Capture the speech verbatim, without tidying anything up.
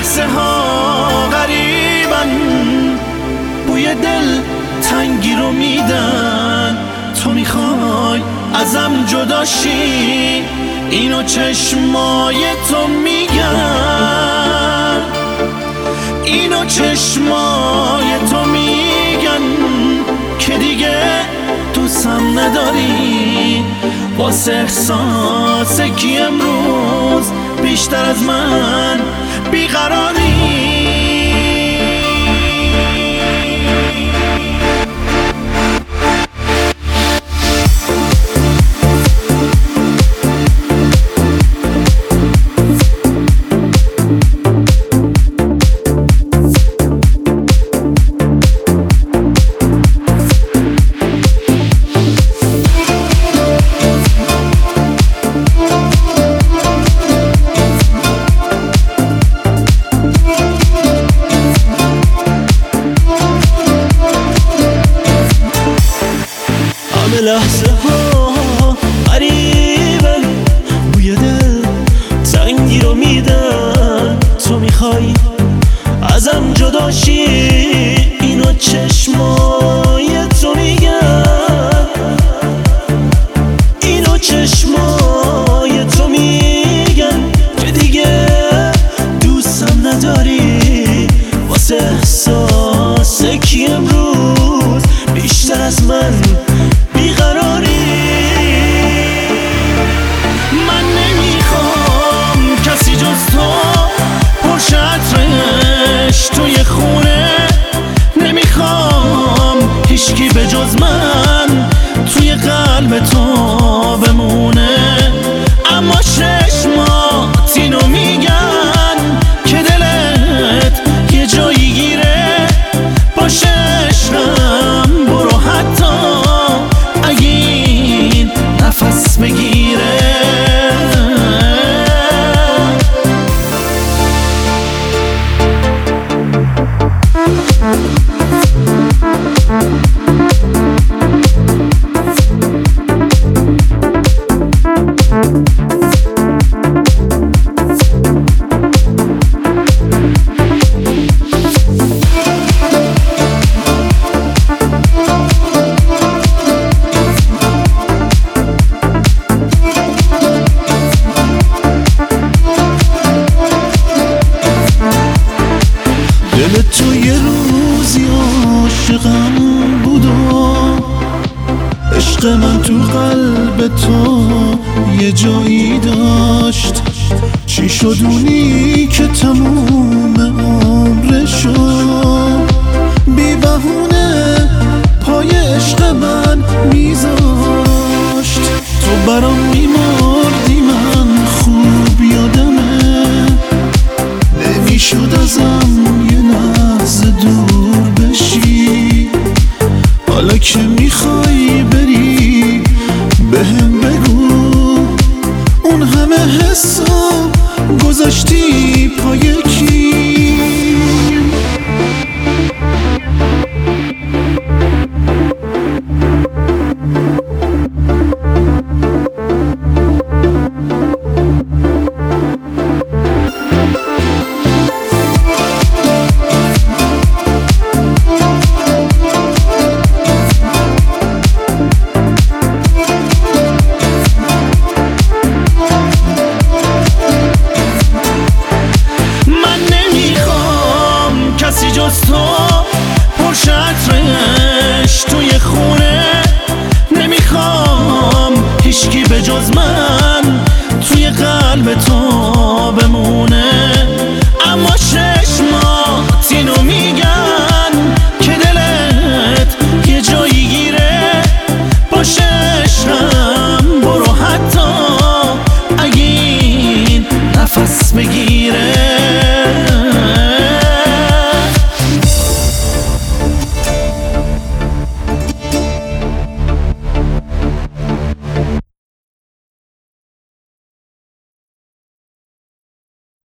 لحظه ها غریبن، بوی دل تنگی رو میدن. تو میخوای ازم جداشی، اینو چشمای تو میگن، اینو چشمای تو میگن که دیگه دوستم نداری. واسه احساس کی امروز بیشتر از من بیقراری؟ لحظه ها قریبن، بوی دل تنگی رو میدن. تو میخوای ازم جداشی، اینو چشمای تو میگن، اینو چشمای تو میگن که دیگه دوستم نداری. واسه احساس کی امروز بیشتر از من بیقراری؟ من نمیخوام کسی جز تو پرشه عطرش توی خونه، نمیخوام هیچکی به جز من توی قلب تو بمونه. اما چشمات اینو میگن که دلت یه جایی گیره. باشه عشقم برو حتی اگه این نفس بگیره. دل تو یه روزی عاشقم بود و عشق من تو قلب تو یه جایی داشت. چی شد اونی که تموم عمرشو بی بهونه پای عشق من میذاشت؟ تو برام میمردی، من خوب یادمه، نمیشد ازم یه لحظه دور بشی. حالا که میخوای بری بهم بگو اون همه حسا